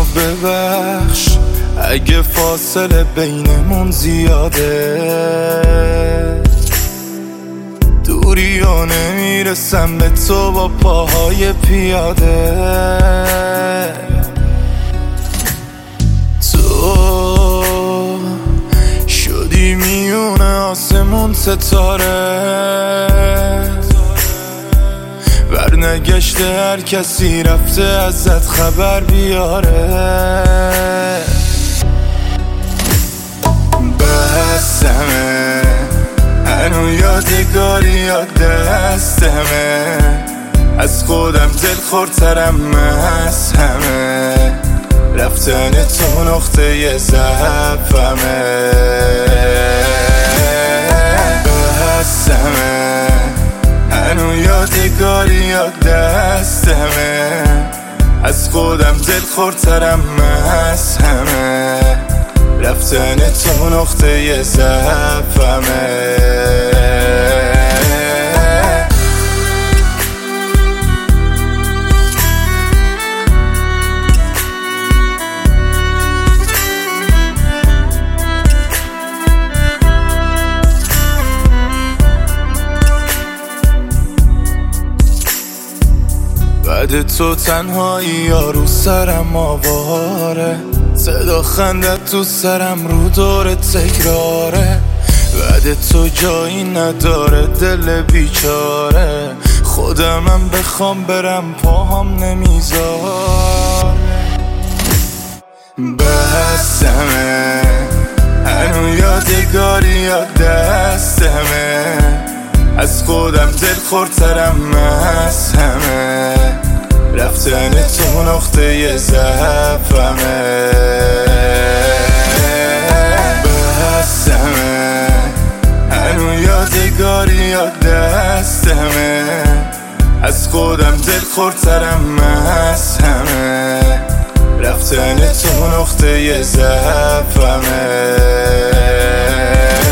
ببخش اگه فاصله بینمون زیاده، دوری و نمیرسم به تو با پاهای پیاده. تو شدی میونه آسمون ستاره، برنگشته هر کسی رفته ازت خبر بیاره. بسمه هنو یادگاری یاد دستمه، از خودم دلخورترم از همه، رفتن تو نقطه ضعفمه. بسمه هنو یادگاری یاد دستمه، از خودم دلخورترم از همه، رفتن تو نقطه ضعفمه. بعد تو تنهایی یارو سرم آواره، صدا خندت تو سرم رو دور تکراره. بعد تو جایی نداره دل بیچاره، خودمم بخوام برم پاهم نمیذاره. بسمه هنو یادگاری یاد دستمه، از خودم دلخورترم از همه، رفتن تو نقطه ضعفمه. بسمه هنو یادگاری یاد دستمه، از خودم دلخورترم از همه، رفتن تو نقطه ضعفمه.